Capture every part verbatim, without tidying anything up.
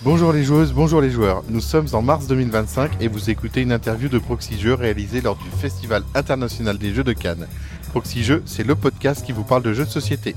Bonjour les joueuses, bonjour les joueurs. Nous sommes en mars deux mille vingt-cinq et vous écoutez une interview de Proxy Jeux réalisée lors du Festival international des jeux de Cannes. Proxy Jeux, c'est le podcast qui vous parle de jeux de société.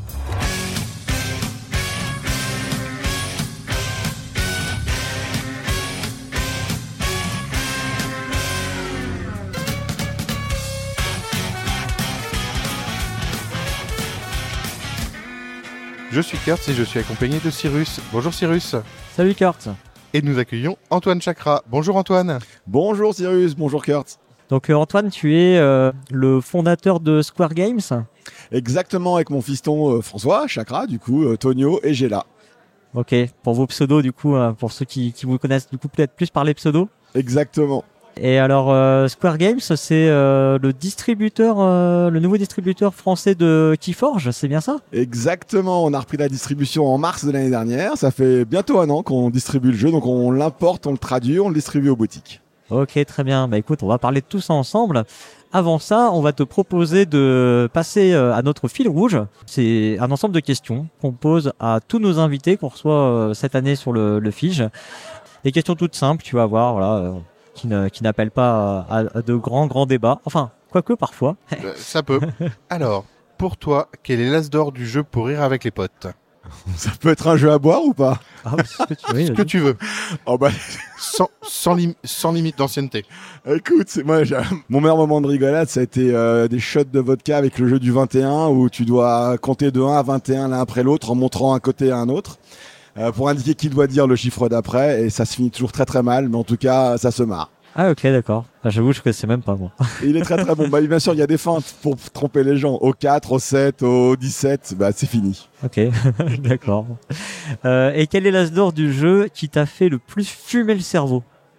Je suis Kurt et je suis accompagné de Cyrus. Bonjour Cyrus. Salut Kurt. Et nous accueillons Antoine Chakra. Bonjour Antoine. Bonjour Cyrus, bonjour Kurt. Donc euh, Antoine, tu es euh, le fondateur de Square Games. Exactement, avec mon fiston euh, François Chakra, du coup, euh, Tonio et Géla. Ok, pour vos pseudos du coup, euh, pour ceux qui, qui vous connaissent du coup peut-être plus par les pseudos. Exactement. Et alors euh, Square Games, c'est euh, le distributeur, euh, le nouveau distributeur français de Keyforge, c'est bien ça? Exactement, on a repris la distribution en mars de l'année dernière. Ça fait bientôt un an qu'on distribue le jeu, donc on l'importe, on le traduit, on le distribue aux boutiques. Ok, très bien. Bah écoute, on va parler de tout ça ensemble. Avant ça, on va te proposer de passer à notre fil rouge. C'est un ensemble de questions qu'on pose à tous nos invités qu'on reçoit cette année sur le, le Fige. Des questions toutes simples, tu vas voir, voilà, qui, ne, qui n'appellent pas à, à de grands, grands débats. Enfin, quoique parfois. Ça peut. Alors, pour toi, quel est l'as d'or du jeu pour rire avec les potes? Ça peut être un jeu à boire ou pas? Ah, ce que tu veux. Ce que tu veux. Oh bah... sans, sans, lim- sans limite d'ancienneté. Écoute, c'est moi, j'ai... mon meilleur moment de rigolade, ça a été euh, des shots de vodka avec le jeu du vingt et un où tu dois compter de un à vingt et un l'un après l'autre en montrant un côté à un autre euh, pour indiquer qui doit dire le chiffre d'après, et ça se finit toujours très très mal, mais en tout cas, ça se marre. Ah ok, d'accord. Ah, j'avoue, je ne connaissais même pas moi. Et il est très très bon. Bah, bien sûr, il y a des feintes pour tromper les gens. Au quatre, au sept, au dix-sept, bah, c'est fini. Ok, d'accord. Euh, et quel est l'as d'or du jeu qui t'a fait le plus fumer le cerveau?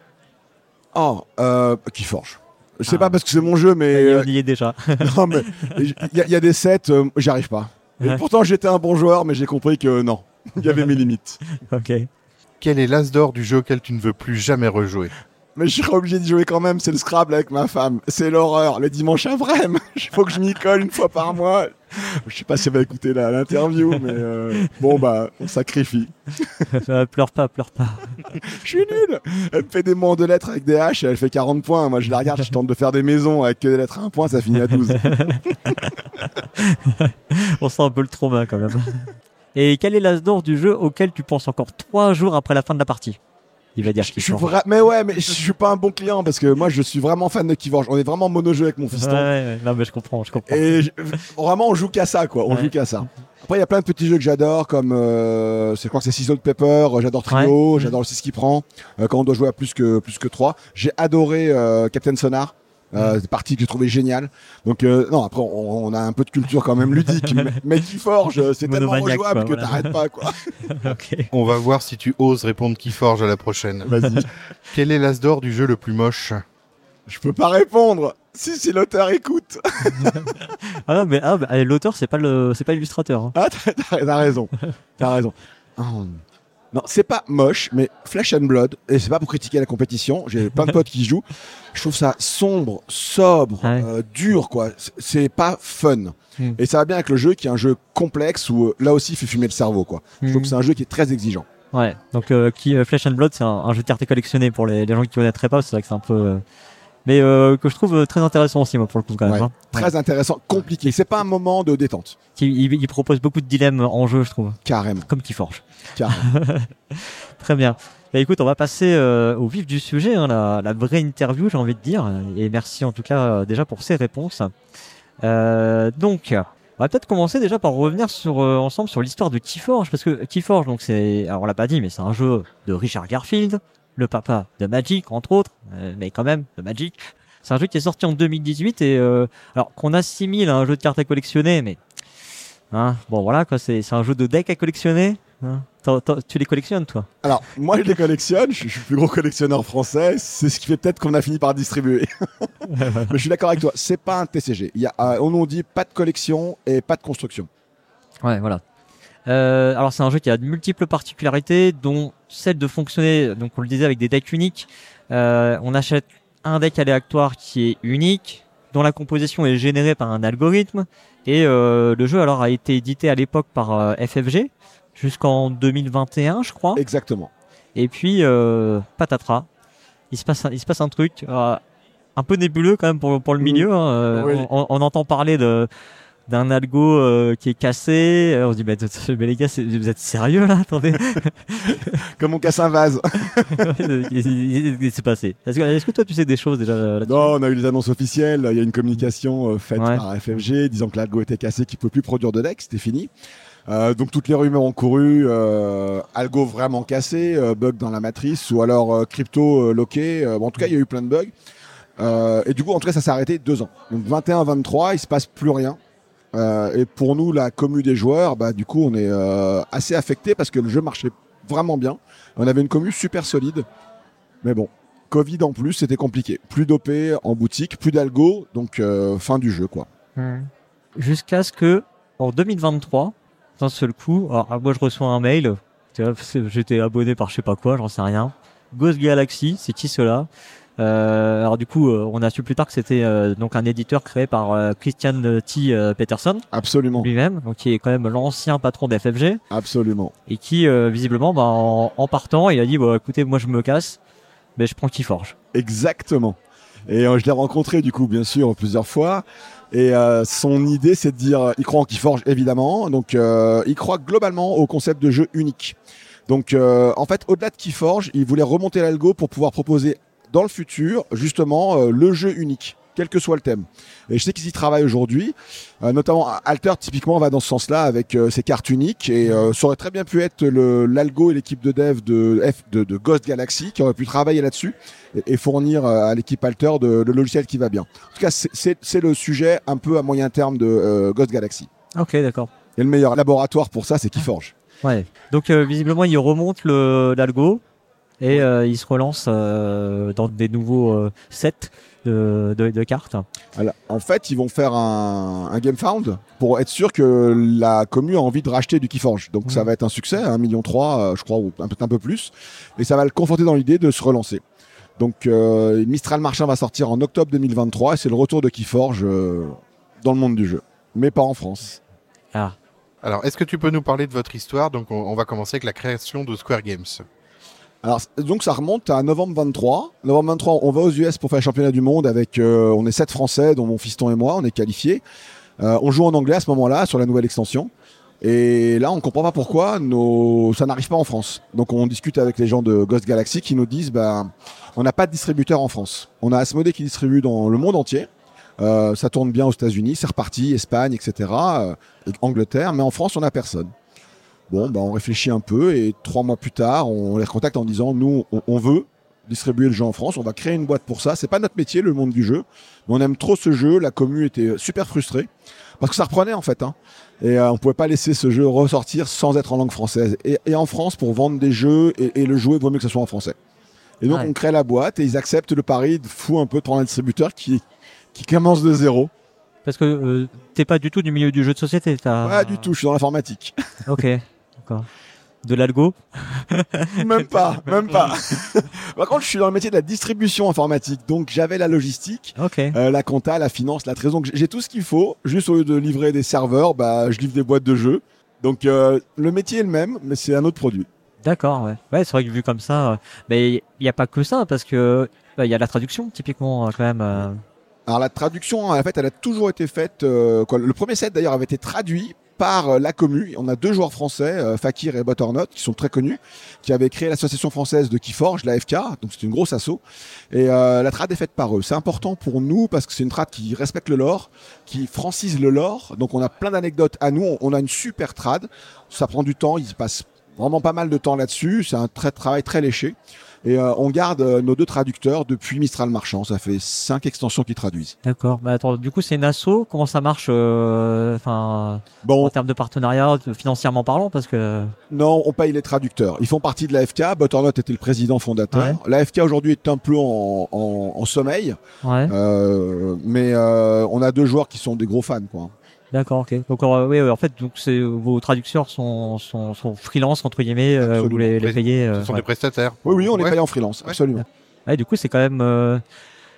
Oh, euh, Keyforge. Je sais Ah. pas parce que c'est mon jeu, mais... Et on y est déjà. non, mais il y, y a des sets, euh, j'y arrive pas. Et Ouais. pourtant, j'étais un bon joueur, mais j'ai compris que non. Il y avait mes limites. Ok. Quel est l'as d'or du jeu auquel tu ne veux plus jamais rejouer? Mais je serai obligé d'y jouer quand même, c'est le Scrabble avec ma femme. C'est l'horreur, le dimanche après, il faut que je m'y colle une fois par mois. Je sais pas si elle va écouter la, l'interview, mais euh, bon bah, on sacrifie. Euh, pleure pas, pleure pas. Je suis nul. Elle me fait des mots en deux lettres avec des haches et elle fait quarante points. Moi je la regarde, je tente de faire des maisons avec que des lettres à un point, ça finit à douze. On sent un peu le trauma quand même. Et quel est l'as d'or du jeu auquel tu penses encore trois jours après la fin de la partie? Il va dire Je qu'il suis change. vra... Mais ouais, mais je suis pas un bon client parce que moi je suis vraiment fan de Keyforge. On est vraiment mono-jeu avec mon Ouais, fiston. ouais, non mais je comprends, je comprends. Et je- vraiment on joue qu'à ça quoi, on Ouais. joue qu'à ça. Après il y a plein de petits jeux que j'adore comme euh, c'est je crois que c'est Ciseaux de Pepper, j'adore Trio, Ouais. j'adore le six qui prend euh, quand on doit jouer à plus que plus que trois. J'ai adoré euh, Captain Sonar. Euh, c'est partie que j'ai trouvé géniale. Donc euh, non, après on, on a un peu de culture quand même ludique, mais, mais Keyforge c'est tellement Monomaniaque, rejouable quoi, que voilà. t'arrêtes pas quoi. Ok. On va voir si tu oses répondre Keyforge à la prochaine. Vas-y. Quel est l'as d'or du jeu le plus moche? Je peux pas répondre. Si si l'auteur écoute. Ah non mais ah, bah, l'auteur c'est pas le, c'est pas l'illustrateur. Hein. Ah t'as, t'as- t'as raison. T'as raison. Oh. Non, c'est pas moche, mais Flesh and Blood, et c'est pas pour critiquer la compétition, j'ai plein de potes qui jouent, je trouve ça sombre, sobre, Ouais. euh, dur, quoi. C'est- C'est pas fun. Mm. Et ça va bien avec le jeu qui est un jeu complexe où, euh, là aussi, il fait fumer le cerveau, quoi. Je Mm. trouve que c'est un jeu qui est très exigeant. Ouais. Donc euh, qui euh, Flesh and Blood c'est un, un jeu de cartes collectionné pour les, les gens qui connaîtraient pas. C'est vrai que c'est un peu, euh, mais euh, que je trouve euh, très intéressant aussi moi pour le coup quand même. Ouais. Hein. Très intéressant, compliqué. C'est pas un moment de détente. Qui, il, il propose beaucoup de dilemmes en jeu je trouve, Carrément. comme Keyforge. Carrément. Très bien. Bah, écoute, on va passer euh, au vif du sujet, hein, la, la vraie interview, j'ai envie de dire. Et merci en tout cas euh, déjà pour ces réponses. Euh, donc, on va peut-être commencer déjà par revenir sur, euh, ensemble sur l'histoire de Keyforge, parce que Keyforge, donc c'est, alors on l'a pas dit, mais c'est un jeu de Richard Garfield, le papa de Magic entre autres, euh, mais quand même de Magic. C'est un jeu qui est sorti en deux mille dix-huit et euh, alors qu'on assimile à un jeu de cartes à collectionner, mais hein, bon voilà quoi, c'est, c'est un jeu de deck à collectionner. Hein. T'en- t'en- tu les collectionnes toi? Alors, moi, je les collectionne, je je suis le plus gros collectionneur français, c'est ce qui fait peut-être qu'on a fini par distribuer. Mais je suis d'accord avec toi, c'est pas un T C G. Il y a, euh, on nous dit pas de collection et pas de construction. Ouais, voilà. Euh, alors c'est un jeu qui a de multiples particularités, dont celle de fonctionner, donc on le disait, avec des decks uniques. Euh, on achète un deck aléatoire qui est unique, dont la composition est générée par un algorithme. Et euh, le jeu alors a été édité à l'époque par euh, F F G jusqu'en deux mille vingt et un, je crois. Exactement. Et puis, euh, patatras, il se passe un, il se passe un truc euh, un peu nébuleux quand même pour, pour le milieu. Hein. Euh, Oui. on, on entend parler de d'un algo euh, qui est cassé. Euh, On se dit, mais, mais les gars, c'est- vous êtes sérieux là? Attendez, Comme on casse un vase. qu'est-ce qui s'est passé? Est-ce que, est-ce que toi, tu sais des choses déjà là-dessus? Non, on a eu des annonces officielles. Il y a une communication euh, faite Ouais. par F F G disant que l'algo était cassé, qu'il ne pouvait plus produire de deck, c'était fini. Euh, donc toutes les rumeurs ont couru, euh, algo vraiment cassé, euh, bug dans la matrice, ou alors euh, crypto euh, loqué. Euh, bon, en tout cas, il y a eu plein de bugs. Euh, et du coup, en tout cas, ça s'est arrêté deux ans. Donc vingt et un vingt-trois, il se passe plus rien. Euh, et pour nous, la commu des joueurs, bah, du coup, on est euh, assez affecté parce que le jeu marchait vraiment bien. On avait une commu super solide. Mais bon, Covid en plus, c'était compliqué. Plus d'O P en boutique, plus d'algo, donc euh, fin du jeu, quoi. Hmm. Jusqu'à ce que, en deux mille vingt-trois, d'un seul coup, alors moi je reçois un mail, tu vois, c'est- j'étais abonné par je sais pas quoi, j'en sais rien. Ghost Galaxy, c'est qui cela? Euh, alors du coup, euh, on a su plus tard que c'était euh, donc un éditeur créé par euh, Christian T. euh, Peterson Absolument, lui-même, donc qui est quand même l'ancien patron d'F F G absolument. et qui euh, visiblement, bah, en, en partant, il a dit, bon, écoutez, moi je me casse, mais je prends Keyforge. Exactement. Et euh, je l'ai rencontré du coup bien sûr plusieurs fois. Et euh, son idée c'est de dire, euh, il croit en Keyforge évidemment, donc euh, il croit globalement au concept de jeu unique. Donc euh, en fait au-delà de Keyforge, il voulait remonter l'algo pour pouvoir proposer dans le futur justement euh, le jeu unique, quel que soit le thème. Et je sais qu'ils y travaillent aujourd'hui, euh, notamment Alter typiquement va dans ce sens-là avec euh, ses cartes uniques et euh, ça aurait très bien pu être le, l'algo et l'équipe de dev de, F, de, de Ghost Galaxy qui aurait pu travailler là-dessus et, et fournir euh, à l'équipe Alter de, le logiciel qui va bien. En tout cas, c'est, c'est, c'est le sujet un peu à moyen terme de euh, Ghost Galaxy. Ok, d'accord. Et le meilleur laboratoire pour ça, c'est Keyforge. Ouais. Donc euh, visiblement, il remonte le l'algo et euh, il se relance euh, dans des nouveaux euh, sets de, de, de cartes. Alors, en fait, ils vont faire un, un Game Found pour être sûr que la commu a envie de racheter du Keyforge. Donc Mmh. ça va être un succès, un million trois, je crois, ou un peu, un peu plus. Et ça va le conforter dans l'idée de se relancer. Donc euh, Mistral Marchand va sortir en octobre deux mille vingt-trois et c'est le retour de Keyforge euh, dans le monde du jeu. Mais pas en France. Ah. Alors, est-ce que tu peux nous parler de votre histoire? Donc, on, on va commencer avec la création de Square Games. Alors c- donc ça remonte à novembre vingt-trois. Novembre vingt-trois, on va aux U S pour faire le championnat du monde avec, euh, on est sept Français, dont mon fiston et moi, on est qualifiés. Euh, on joue en anglais à ce moment-là sur la nouvelle extension. Et là, on comprend pas pourquoi nos... ça n'arrive pas en France. Donc on discute avec les gens de Ghost Galaxy qui nous disent, bah, on n'a pas de distributeur en France. On a Asmodée qui distribue dans le monde entier. Euh, ça tourne bien aux États-Unis, c'est reparti, Espagne, et cetera. euh, et Angleterre, mais en France, on n'a personne. Bon, bah, on réfléchit un peu et trois mois plus tard, on les recontacte en disant, nous, on, on veut distribuer le jeu en France, on va créer une boîte pour ça. C'est pas notre métier, le monde du jeu, mais on aime trop ce jeu. La commu était super frustrée parce que ça reprenait en fait, hein. Et euh, on pouvait pas laisser ce jeu ressortir sans être en langue française. Et, et en France, pour vendre des jeux et, et le jouer, il vaut mieux que ce soit en français. Et donc Ouais. on crée la boîte et ils acceptent le pari de fou un peu de prendre un distributeur qui qui commence de zéro. Parce que euh, t'es pas du tout du milieu du jeu de société, t'as... Pas du tout, je suis dans l'informatique. Ok, d'accord. De l'algo? Même pas, même pas. Par contre, je suis dans le métier de la distribution informatique, donc j'avais la logistique, Ok. euh, la compta, la finance, la trésor. Donc j'ai tout ce qu'il faut. Juste au lieu de livrer des serveurs, bah, je livre des boîtes de jeux. Donc euh, le métier est le même, mais c'est un autre produit. D'accord, ouais. Ouais, c'est vrai que vu comme ça, euh, mais il n'y a pas que ça, parce que bah, il y a la traduction, typiquement, euh, quand même. euh. Alors la traduction, en fait, elle a toujours été faite. euh, quoi, le premier set d'ailleurs avait été traduit par euh, la commu. On a deux joueurs français, euh, Fakir et Butternut, qui sont très connus, qui avaient créé l'association française de Keyforge, la F K. Donc c'est une grosse asso. Et euh, la trad est faite par eux. C'est important pour nous parce que c'est une trad qui respecte le lore, qui francise le lore. Donc on a plein d'anecdotes à nous. On, on a une super trad. Ça prend du temps. Il se passe vraiment pas mal de temps là-dessus. C'est un très, travail très léché. Et euh, on garde euh, nos deux traducteurs depuis Mistral Marchand. Ça fait cinq extensions qui traduisent. D'accord. Bah, attends, du coup, c'est une asso. Comment ça marche euh, enfin, Bon, en termes de partenariat, de- financièrement parlant, parce que... non, on paye les traducteurs. Ils font partie de la F K. Butternut était le président fondateur. La F K aujourd'hui est un peu en, en, en sommeil. Ouais. Euh, mais euh, on a deux joueurs qui sont des gros fans, quoi. D'accord, ok. Donc, euh, oui, ouais, en fait, donc, c'est, vos traducteurs sont, sont, sont freelance, entre guillemets, euh, Absolument. vous les, les payez. euh, Ce sont ouais. des prestataires. Oui, oui, on les Ouais. paye en freelance, Ouais. absolument. Ouais, du coup, c'est quand même... euh,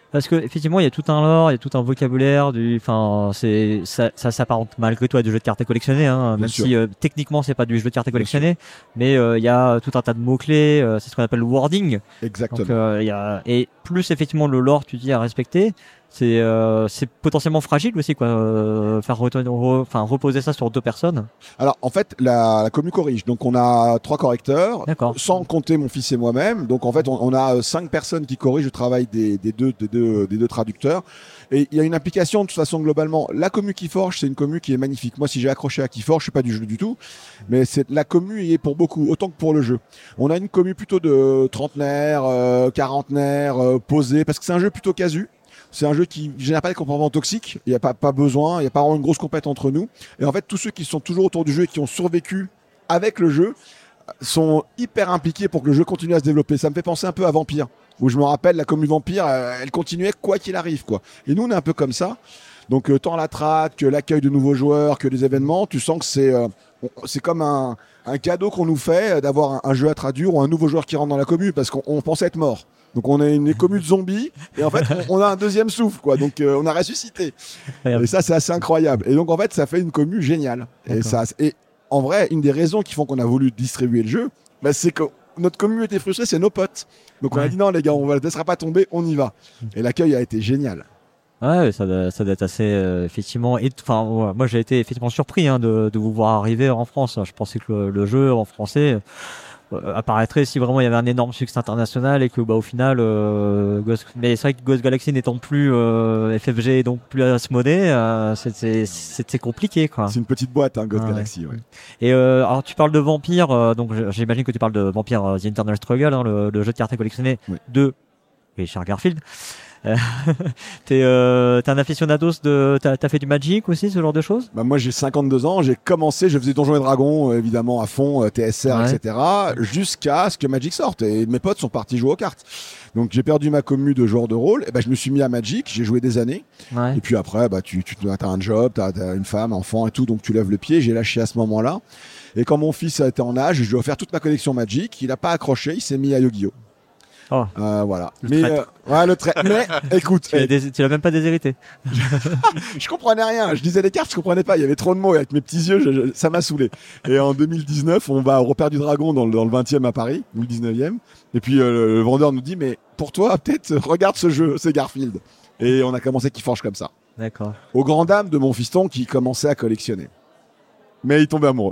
Parce que effectivement, il y a tout un lore, il y a tout un vocabulaire, du, enfin, c'est ça, ça s'apparente malgré tout à du jeu de cartes à collectionner, hein, Bien même sûr. si euh, techniquement c'est pas du jeu de cartes à collectionner, mais euh, il y a tout un tas de mots clés, euh, c'est ce qu'on appelle le wording. Exactement. Donc euh, il y a et plus effectivement le lore, tu dis à respecter, c'est euh, c'est potentiellement fragile aussi quoi, euh, faire retourner, re- enfin reposer ça sur deux personnes. Alors, en fait, la, la commu corrige. Donc, on a trois correcteurs, D'accord. sans compter mon fils et moi-même. Donc, en fait, on, on a euh, cinq personnes qui corrigent le travail des, des, deux, des, deux, des deux traducteurs. Et il y a une application, de toute façon, globalement. La commu Keyforge, c'est une commu qui est magnifique. Moi, si j'ai accroché à Keyforge, je suis pas du jeu du tout. Mais c'est, la commu y est pour beaucoup, autant que pour le jeu. On a une commu plutôt de trentenaire, euh, quarantenaire, euh, posée, parce que c'est un jeu plutôt casu. C'est un jeu qui génère pas des comportements toxiques. Il n'y a pas, pas besoin. Il n'y a pas vraiment une grosse compète entre nous. Et en fait, tous ceux qui sont toujours autour du jeu et qui ont survécu avec le jeu sont hyper impliqués pour que le jeu continue à se développer. Ça me fait penser un peu à Vampire, où je me rappelle la commu Vampire, euh, elle continuait quoi qu'il arrive, quoi. Et nous, on est un peu comme ça. Donc, euh, tant la trad que l'accueil de nouveaux joueurs, que les événements, tu sens que c'est, euh, on- c'est comme un, un cadeau qu'on nous fait euh, d'avoir un, un jeu à traduire ou un nouveau joueur qui rentre dans la commu parce qu'on on pensait être mort. Donc on est une commu de zombies et en fait on, on a un deuxième souffle quoi. Donc euh, on a ressuscité. Et ça c'est assez incroyable. Et donc en fait ça fait une commu géniale. Et D'accord. ça et en vrai une des raisons qui font qu'on a voulu distribuer le jeu, bah, c'est que notre commu était frustrée, c'est nos potes. Donc on a Ouais. dit non les gars, on ne le laissera pas tomber, on y va. Et l'accueil a été génial. Ouais, ça doit, ça doit être assez euh, effectivement. Et enfin, ouais, moi j'ai été effectivement surpris hein, de, de vous voir arriver en France. Je pensais que le, le jeu en français euh, apparaîtrait si vraiment il y avait un énorme succès international et que bah au final, euh, Ghost... mais c'est vrai que Ghost Galaxy n'étant plus euh, F F G et donc plus Asmodée, euh, c'était c'était compliqué quoi. C'est une petite boîte, hein, Ghost Ah ouais. Galaxy. Ouais. Et euh, alors tu parles de Vampire, euh, donc j- j'imagine que tu parles de Vampire euh, The Internal Struggle, hein, le, le jeu de cartes à collectionner Oui. de Richard Garfield. Euh, t'es euh, t'es un aficionados de t'as t'as fait du Magic aussi, ce genre de choses? Bah moi j'ai cinquante-deux ans, j'ai commencé, je faisais Donjons et Dragons euh, évidemment à fond, euh, T S R, Ouais. et cetera. Jusqu'à ce que Magic sorte et mes potes sont partis jouer aux cartes. Donc j'ai perdu ma commu de joueur de rôle, et ben je me suis mis à Magic, j'ai joué des années. Ouais. Et puis après bah tu tu as un job, tu as une femme, enfant et tout, donc tu lèves le pied. J'ai lâché à ce moment-là. Et quand mon fils était en âge, je lui ai offert toute ma collection Magic. Il a pas accroché, il s'est mis à Yu-Gi-Oh. Oh. Euh, voilà. Le Mais traître. euh, ouais le trait. Mais écoute, Tu l'as dés- tu l'as même pas déshérité. je comprenais rien. Je lisais les cartes, je comprenais pas. Il y avait trop de mots et avec mes petits yeux, je- je- ça m'a saoulé. Et en deux mille dix-neuf, on va au Repère du Dragon dans le, dans le vingtième à Paris, ou le dix-neuvième. Et puis euh, le, le vendeur nous dit, mais pour toi, peut-être, regarde ce jeu, c'est Garfield. Et on a commencé Keyforge comme ça. D'accord. Au grand dam de mon fiston qui commençait à collectionner. Mais il tombait amoureux.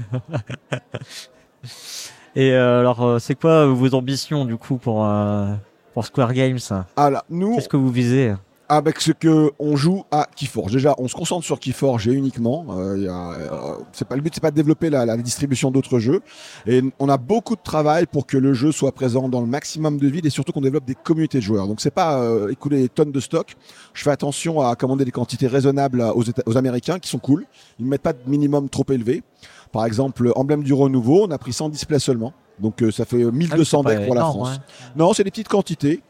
Et euh, alors euh, c'est quoi euh, vos ambitions du coup pour euh, pour Square Games? Ah là, nous, Qu'est-ce que vous visez? avec ce que on joue à Keyforge. Déjà, on se concentre sur Keyforge et uniquement. Euh, y a, euh, c'est pas le but, c'est pas de développer la, la distribution d'autres jeux. Et on a beaucoup de travail pour que le jeu soit présent dans le maximum de villes et surtout qu'on développe des communautés de joueurs. Donc c'est pas euh, écouler des tonnes de stock. Je fais attention à commander des quantités raisonnables aux, Éta- aux Américains qui sont cool. Ils ne mettent pas de minimum trop élevé. Par exemple, Emblème du Renouveau, on a pris cent displays seulement. Donc euh, ça fait mille deux cents Ah oui, c'est decks pas pour la énorme, France. ouais. Non, c'est des petites quantités.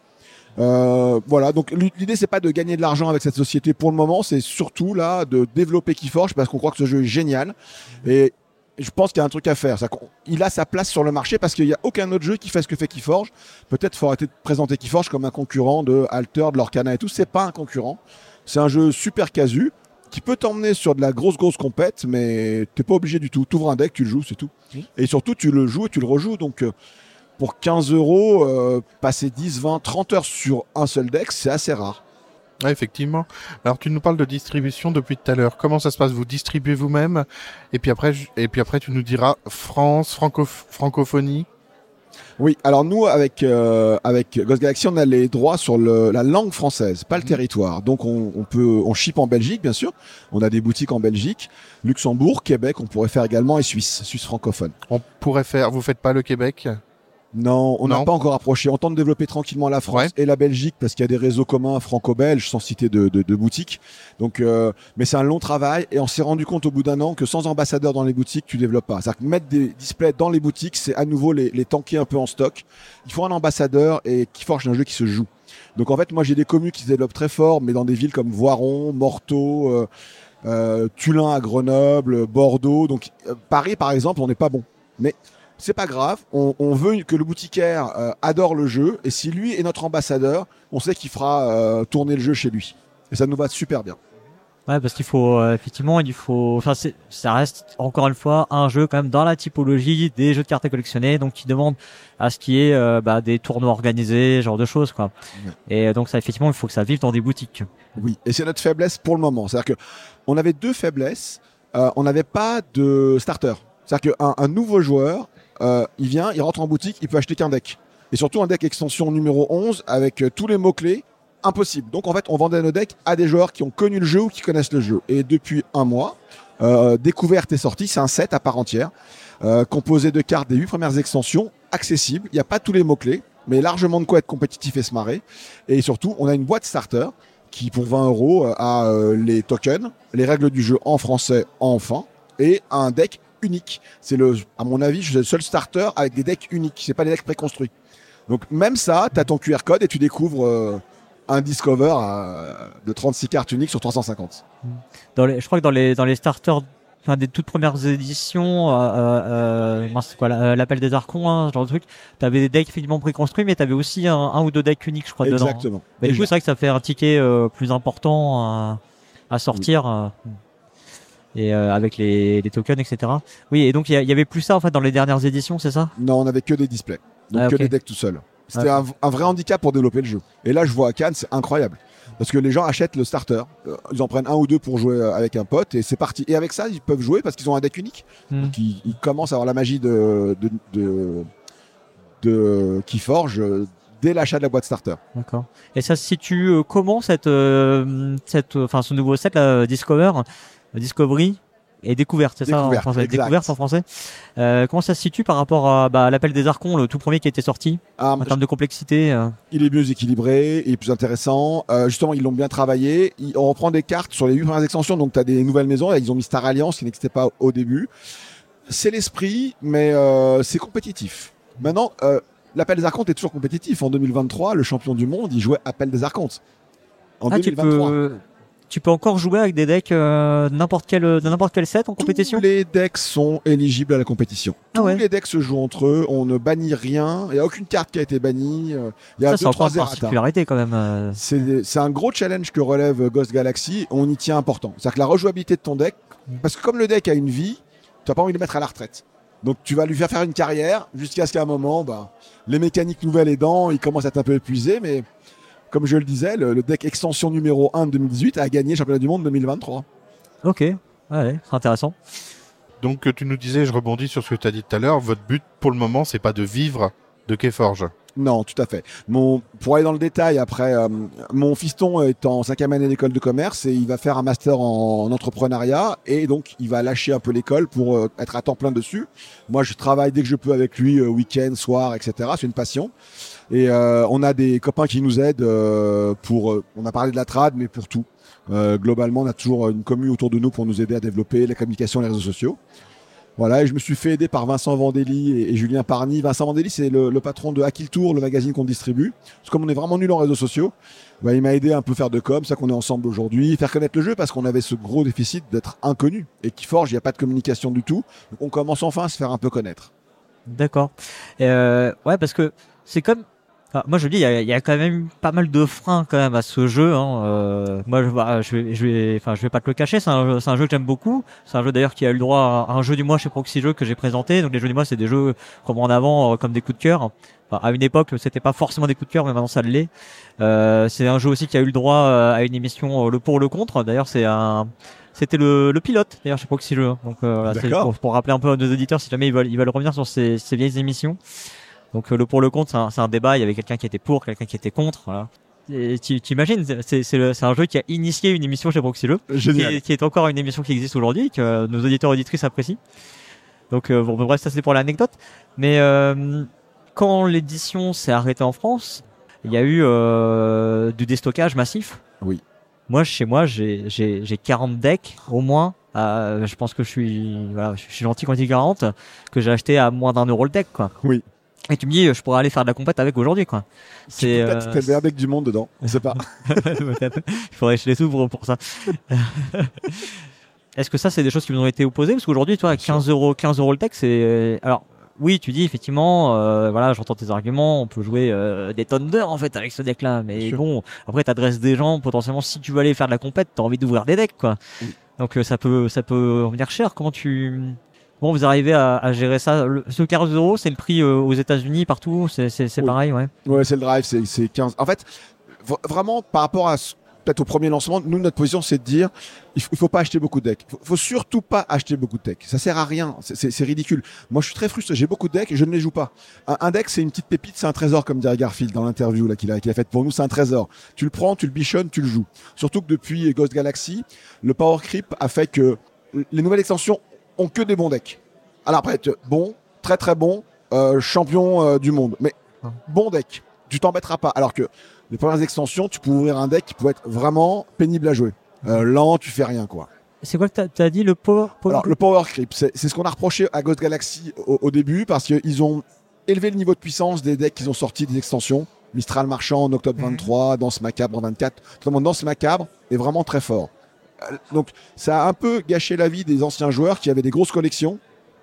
Euh, voilà, donc l'idée c'est pas de gagner de l'argent avec cette société pour le moment, c'est surtout là de développer Keyforge parce qu'on croit que ce jeu est génial et je pense qu'il y a un truc à faire. Ça, il a sa place sur le marché parce qu'il n'y a aucun autre jeu qui fait ce que fait Keyforge. Peut-être faut arrêter de présenter Keyforge comme un concurrent de Alter, de Lorcana et tout. C'est pas un concurrent. C'est un jeu super casu qui peut t'emmener sur de la grosse grosse compète, mais t'es pas obligé du tout. T'ouvres un deck, tu le joues, c'est tout. Oui. Et surtout tu le joues et tu le rejoues. Donc euh, pour quinze euros, euh, passer dix, vingt, trente heures sur un seul deck, c'est assez rare. Ouais, effectivement. Alors, tu nous parles de distribution depuis tout à l'heure. Comment ça se passe? Vous distribuez vous-même? Et puis après, je- et puis après, tu nous diras France, franco- francophonie. Oui, alors nous, avec, euh, avec Ghost Galaxy, on a les droits sur le, la langue française, pas le Mhm. territoire. Donc on, on peut, on ship en Belgique, bien sûr. On a des boutiques en Belgique, Luxembourg, Québec, on pourrait faire également, et Suisse, Suisse francophone. On pourrait faire. Vous faites pas le Québec? Non, on n'a Non. pas encore approché. On tente de développer tranquillement la France Ouais. et la Belgique parce qu'il y a des réseaux communs franco-belges, sans citer de, de, de boutiques. Donc, euh, mais c'est un long travail et on s'est rendu compte au bout d'un an que sans ambassadeur dans les boutiques, tu développes pas. C'est-à-dire que mettre des displays dans les boutiques, c'est à nouveau les, les tanker un peu en stock. Il faut un ambassadeur et Keyforge, c'est un jeu qui se joue. Donc en fait, moi j'ai des communes qui se développent très fort, mais dans des villes comme Voiron, Morteau, euh, euh, Tulin à Grenoble, Bordeaux. Donc euh, Paris, par exemple, on n'est pas bon. Mais c'est pas grave, on, on veut que le boutiquaire euh, adore le jeu, et si lui est notre ambassadeur, on sait qu'il fera euh, tourner le jeu chez lui. Et ça nous va super bien. Ouais, parce qu'il faut euh, effectivement, il faut, enfin, c'est, ça reste encore une fois un jeu quand même dans la typologie des jeux de cartes à collectionner, donc qui demande à ce qu'il y ait euh, bah, des tournois organisés, ce genre de choses, quoi. Ouais. Et donc ça, effectivement, il faut que ça vive dans des boutiques. Oui, et c'est notre faiblesse pour le moment. C'est-à-dire que on avait deux faiblesses. Euh, on n'avait pas de starter. C'est-à-dire qu'un un nouveau joueur, euh, il vient, il rentre en boutique, il peut acheter qu'un deck, et surtout un deck extension numéro onze avec euh, tous les mots clés. Impossible. Donc en fait, on vendait nos decks à des joueurs qui ont connu le jeu ou qui connaissent le jeu. Et depuis un mois, euh, Découverte est sorti. C'est un set à part entière, euh, composé de cartes des huit premières extensions, accessible. Il n'y a pas tous les mots-clés, mais largement de quoi être compétitif et se marrer. Et surtout, on a une boîte starter qui, pour vingt euros, a euh, les tokens, les règles du jeu en français, enfin, et un deck unique. C'est le, à mon avis, je suis le seul starter avec des decks uniques. C'est pas des decks préconstruits. Donc même ça, tu as ton Q R code et tu découvres... Euh, un Discover euh, de trente-six cartes uniques sur trois cent cinquante. Dans les, je crois que dans les, dans les starters, enfin, des toutes premières éditions, euh, euh, c'est quoi, l'appel des Archons, hein, ce genre de truc, tu avais des decks effectivement préconstruits, mais tu avais aussi un, un ou deux decks uniques, je crois, dedans. Exactement. Mais du coup, c'est vrai que ça fait un ticket euh, plus important à, à sortir. Oui. Euh, et euh, avec les, les tokens, et cetera. Oui, et donc il y, y avait plus ça en fait dans les dernières éditions, c'est ça? Non, on avait que des displays, donc ah, okay. que des decks tout seuls. C'était ah, okay. un, un vrai handicap pour développer le jeu. Et là, je vois à Cannes, c'est incroyable. Parce que les gens achètent le starter. Ils en prennent un ou deux pour jouer avec un pote et c'est parti. Et avec ça, ils peuvent jouer parce qu'ils ont un deck unique. Mm. Donc, ils, ils commencent à avoir la magie de, de, de, de Keyforge dès l'achat de la boîte starter. D'accord. Et ça se situe euh, comment cette, euh, cette, enfin, ce nouveau set, là, Discover, Discovery et Découverte, c'est ça en français. Découverte en français. Euh, comment ça se situe par rapport à bah, l'appel des Archons, le tout premier qui était sorti, ah, en termes de complexité euh... Il est mieux équilibré, il est plus intéressant. Euh, justement, ils l'ont bien travaillé. Il, on reprend des cartes sur les huit premières extensions, donc tu as des nouvelles maisons. Ils ont mis Star Alliance qui n'existait pas au début. C'est l'esprit, mais euh, c'est compétitif. Maintenant, euh, l'appel des Archontes est toujours compétitif. En deux mille vingt-trois, le champion du monde, il jouait appel des Archontes. En ah, deux mille vingt-trois. Tu peux... Tu peux encore jouer avec des decks euh, n'importe quel, de n'importe quel set en compétition? Tous les decks sont éligibles à la compétition. Ah Tous ouais. les decks se jouent entre eux. On ne bannit rien. Il n'y a aucune carte qui a été bannie. Il y a ça, deux, c'est encore trois une particularité quand même. C'est, c'est un gros challenge que relève Ghost Galaxy. On y tient important. C'est-à-dire que la rejouabilité de ton deck, parce que comme le deck a une vie, tu n'as pas envie de le mettre à la retraite. Donc tu vas lui faire faire une carrière jusqu'à ce qu'à un moment, bah, les mécaniques nouvelles aidant, il commence à être un peu épuisé, mais comme je le disais, le, le deck extension numéro un de deux mille dix-huit a gagné le championnat du monde deux mille vingt-trois. Ok, ouais, c'est intéressant. Donc tu nous disais, je rebondis sur ce que tu as dit tout à l'heure, votre but pour le moment, c'est pas de vivre de Keyforge. Non, tout à fait. Mon, pour aller dans le détail, après, euh, mon fiston est en cinquième année d'école de commerce et il va faire un master en, en entrepreneuriat et donc il va lâcher un peu l'école pour euh, être à temps plein dessus. Moi, je travaille dès que je peux avec lui, euh, week-end, soir, et cetera. C'est une passion. Et euh, on a des copains qui nous aident euh, pour. Euh, on a parlé de la trad, mais pour tout. Euh, globalement, on a toujours une commu autour de nous pour nous aider à développer la communication et les réseaux sociaux. Voilà, et je me suis fait aider par Vincent Vandeli et, et Julien Parny. Vincent Vandeli, c'est le, le patron de Hack It Tour, le magazine qu'on distribue. Parce que comme on est vraiment nul en réseaux sociaux, bah, il m'a aidé un peu à faire de com, ça qu'on est ensemble aujourd'hui, faire connaître le jeu parce qu'on avait ce gros déficit d'être inconnu. Et Keyforge, il n'y a pas de communication du tout. Donc on commence enfin à se faire un peu connaître. D'accord. Euh, ouais, parce que c'est comme... Enfin, moi je dis il y a, y a quand même pas mal de freins quand même à ce jeu. Hein. Euh, moi je, bah, je vais, je vais, enfin je vais pas te le cacher, c'est un, c'est un jeu que j'aime beaucoup. C'est un jeu d'ailleurs qui a eu le droit à un jeu du mois chez Proxy Jeux que j'ai présenté. Donc les jeux du mois c'est des jeux qu'on met en avant euh, comme des coups de cœur. Enfin, à une époque c'était pas forcément des coups de cœur, mais maintenant ça l'est. Euh, c'est un jeu aussi qui a eu le droit euh, à une émission euh, le pour le contre. D'ailleurs c'est un C'était le, le pilote, d'ailleurs, chez Proxy Jeux. Donc, euh, là, c'est pour, pour rappeler un peu à nos auditeurs si jamais ils veulent, ils veulent revenir sur ces, ces vieilles émissions. Donc, euh, le pour le contre, c'est un, c'est un débat. Il y avait quelqu'un qui était pour, quelqu'un qui était contre. Voilà. Et tu imagines, c'est, c'est, le, c'est un jeu qui a initié une émission chez Proxy Jeux, qui est, qui est encore une émission qui existe aujourd'hui, que euh, nos auditeurs et auditrices apprécient. Donc, euh, bon, bref, ça c'est pour l'anecdote. Mais euh, quand l'édition s'est arrêtée en France, il y a eu euh, du déstockage massif. Oui. Moi, chez moi, j'ai, j'ai, j'ai quarante decks au moins. Euh, je pense que je suis, voilà, je suis gentil quand je dis quarante, que j'ai acheté à moins d'un euro le deck, quoi. Oui. Et tu me dis, je pourrais aller faire de la compète avec aujourd'hui, quoi. C'est peut-être euh... le meilleur deck du monde dedans. On sait pas. Peut-être. Il faudrait que je les s'ouvre pour ça. Est-ce que ça, c'est des choses qui vous ont été opposées? Parce qu'aujourd'hui, toi, à quinze euros, quinze euros le deck, c'est, alors, oui, tu dis effectivement, euh, voilà, j'entends tes arguments, on peut jouer euh, des Thunder en fait avec ce deck-là, mais bon, après t'adresses des gens potentiellement si tu veux aller faire de la compète, t'as envie d'ouvrir des decks quoi. Oui. Donc euh, ça peut, ça peut revenir cher. Comment tu, comment vous arrivez à, à gérer ça? Le, ce quinze euros, c'est le prix euh, aux États-Unis partout, c'est, c'est, c'est oui. pareil, ouais. Ouais, c'est le drive, c'est, c'est quinze. En fait, v- vraiment par rapport à ce peut-être au premier lancement, nous, notre position, c'est de dire, il faut, il faut pas acheter beaucoup de decks. Il faut, faut surtout pas acheter beaucoup de decks. Ça sert à rien. C'est, c'est, c'est ridicule. Moi, je suis très frustré. J'ai beaucoup de decks et je ne les joue pas. Un, un deck, c'est une petite pépite, c'est un trésor, comme dirait Garfield dans l'interview, là, qu'il a, qu'il a faite pour nous. C'est un trésor. Tu le prends, tu le bichonnes, tu le joues. Surtout que depuis Ghost Galaxy, le Power Creep a fait que les nouvelles extensions ont que des bons decks. Alors après, bon, très très bon, euh, champion euh, du monde. Mais bon deck. Tu t'embêteras pas. Alors que les premières extensions, tu peux ouvrir un deck qui peut être vraiment pénible à jouer. Euh, lent, tu fais rien, quoi. C'est quoi que t'as, t'as dit, le Power, power Alors, le Power Creep, c'est, c'est ce qu'on a reproché à Ghost Galaxy au, au début, parce qu'ils ont élevé le niveau de puissance des decks qu'ils ont sortis des extensions. Mistral Marchand en octobre vingt-trois, Danse Macabre en vingt-quatre. Notamment Danse Macabre est vraiment très fort. Donc, ça a un peu gâché la vie des anciens joueurs qui avaient des grosses collections,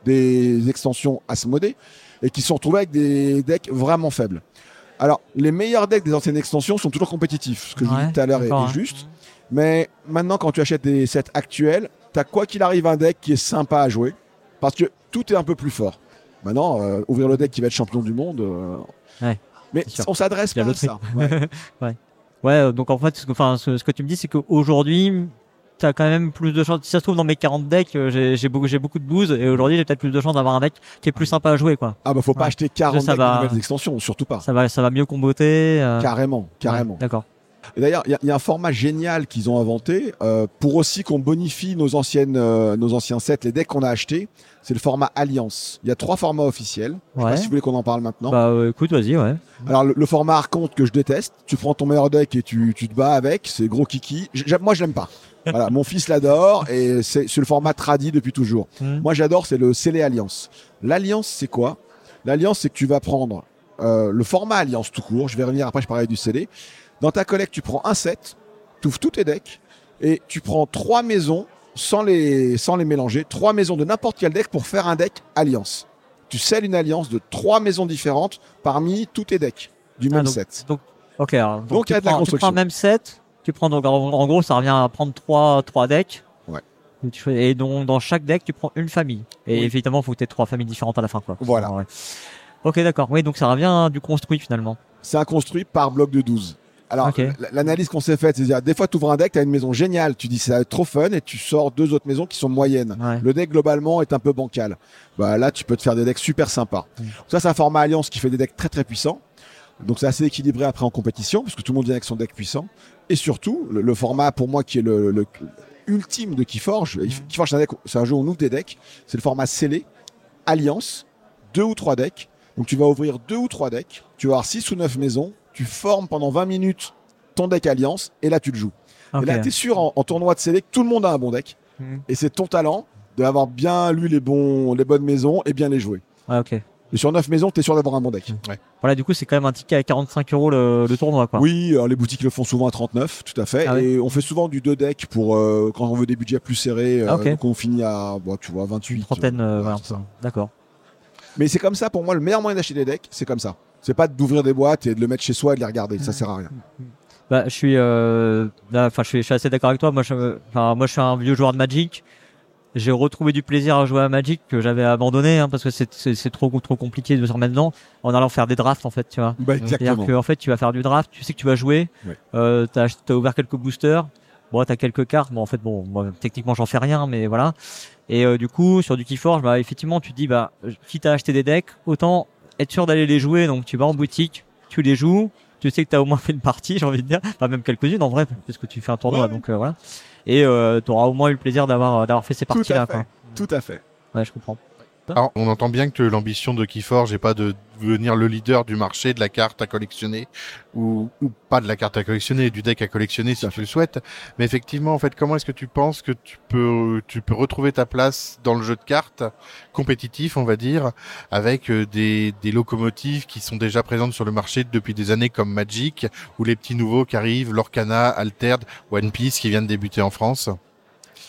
des extensions Asmodée, et qui se sont retrouvés avec des decks vraiment faibles. Alors, les meilleurs decks des anciennes extensions sont toujours compétitifs. Ce que ouais, je vous dis tout à l'heure est, est juste. Hein. Mais maintenant, quand tu achètes des sets actuels, tu as quoi qu'il arrive un deck qui est sympa à jouer. Parce que tout est un peu plus fort. Maintenant, euh, ouvrir le deck qui va être champion du monde. Euh... Ouais, mais on s'adresse pas à ça. Ouais. ouais. ouais, donc en fait, ce que, ce, ce que tu me dis, c'est qu'aujourd'hui, tu as quand même plus de chances. Si ça se trouve, dans mes quarante decks, j'ai, j'ai, beaucoup, j'ai beaucoup de blues. Et aujourd'hui, j'ai peut-être plus de chances d'avoir un deck qui est plus sympa à jouer, quoi. Ah, bah, faut pas ouais. acheter quarante ça decks va... de nouvelles extensions, surtout pas. Ça va, ça va mieux comboter. Euh... Carrément, carrément. Ouais, d'accord. Et d'ailleurs, il y, y a un format génial qu'ils ont inventé euh, pour aussi qu'on bonifie nos anciennes, euh, nos anciens sets, les decks qu'on a achetés. C'est le format Alliance. Il y a trois formats officiels. Je ouais. sais pas si vous voulez qu'on en parle maintenant. Bah euh, écoute, vas-y, ouais. Alors le, le format Archonte que je déteste. Tu prends ton meilleur deck et tu, tu te bats avec. C'est gros kiki. J'aime, moi, je l'aime pas. Voilà, mon fils l'adore et c'est, c'est le format tradi depuis toujours. Mmh. Moi, j'adore, c'est le scellé Alliance. L'Alliance, c'est quoi? L'Alliance, c'est que tu vas prendre euh, le format Alliance tout court. Je vais revenir après, je parlais du scellé. Dans ta collecte, tu prends un set, tu ouvres tous tes decks et tu prends trois maisons sans les, sans les mélanger, trois maisons de n'importe quel deck pour faire un deck Alliance. Tu scelles une alliance de trois maisons différentes parmi tous tes decks du même ah, donc, set. Donc, ok, alors, donc, donc il y a de la construction. Tu prends le même set, tu prends donc en, en gros, ça revient à prendre trois, trois decks. Ouais. Et donc dans chaque deck, tu prends une famille. Et oui. évidemment, il faut que tu aies trois familles différentes à la fin, quoi. Voilà. Alors, ouais. Ok, d'accord. Oui, donc ça revient à du construit finalement. C'est un construit par bloc de douze. Alors, okay. l'analyse qu'on s'est faite, c'est dire, des fois, tu ouvres un deck, tu as une maison géniale, tu dis, c'est trop fun, et tu sors deux autres maisons qui sont moyennes. Ouais. Le deck, globalement, est un peu bancal. Bah, là, tu peux te faire des decks super sympas. Mm. Ça, c'est un format Alliance qui fait des decks très, très puissants. Donc, c'est assez équilibré après en compétition, parce que tout le monde vient avec son deck puissant. Et surtout, le, le format, pour moi, qui est le, le, le ultime de Keyforge, mm. Keyforge, c'est un, deck, c'est un jeu où on ouvre des decks, c'est le format scellé, Alliance, deux ou trois decks. Donc, tu vas ouvrir deux ou trois decks, tu vas avoir six ou neuf maisons, tu formes pendant vingt minutes ton deck Alliance et là tu le joues. Okay. Et là tu es sûr en, en tournoi de scellé que tout le monde a un bon deck mmh. et c'est ton talent d'avoir bien lu les, bons, les bonnes maisons et bien les jouer. Ah, ok. Et sur neuf maisons, tu es sûr d'avoir un bon deck. Mmh. Ouais. Voilà, du coup c'est quand même un ticket à quarante-cinq euros le, le tournoi, quoi. Oui, alors les boutiques le font souvent à trente-neuf, tout à fait. Ah, et ouais. on fait souvent du deux decks pour euh, quand on veut des budgets plus serrés. Ah, okay. euh, donc on finit à bon, tu vois, vingt-huit. Une trentaine, euh, voilà, ça. D'accord. Mais c'est comme ça, pour moi, le meilleur moyen d'acheter des decks, c'est comme ça. C'est pas d'ouvrir des boîtes et de le mettre chez soi et de les regarder. Ça sert à rien. Bah, je suis, euh, là, enfin, je suis, je suis assez d'accord avec toi. Moi, je, enfin, moi, je suis un vieux joueur de Magic. J'ai retrouvé du plaisir à jouer à Magic que j'avais abandonné, hein, parce que c'est, c'est, c'est trop, trop compliqué de se remettre dedans en allant faire des drafts, en fait, tu vois. Bah, exactement. C'est-à-dire que, en fait, tu vas faire du draft, tu sais que tu vas jouer, ouais. euh, t'as, t'as ouvert quelques boosters, bon, t'as quelques cartes, bon, en fait, bon, moi, techniquement, j'en fais rien, mais voilà. Et, euh, du coup, sur du Keyforge, bah, effectivement, tu te dis, bah, quitte à acheter des decks, autant être sûr d'aller les jouer, donc tu vas en boutique, tu les joues, tu sais que tu as au moins fait une partie, j'ai envie de dire, enfin même quelques-unes en vrai, parce que tu fais un tournoi, ouais. donc euh, voilà. Et euh, tu auras au moins eu le plaisir d'avoir d'avoir fait ces parties-là. Tout à fait. Tout à fait. Ouais, je comprends. Alors, on entend bien que l'ambition de Keyforge n'est pas de devenir le leader du marché de la carte à collectionner, ou, ou pas de la carte à collectionner, du deck à collectionner si tu le souhaites. Mais effectivement, en fait, comment est-ce que tu penses que tu peux, tu peux retrouver ta place dans le jeu de cartes compétitif, on va dire, avec des, des locomotives qui sont déjà présentes sur le marché depuis des années comme Magic, ou les petits nouveaux qui arrivent, Lorcana, Altered, One Piece qui viennent de débuter en France?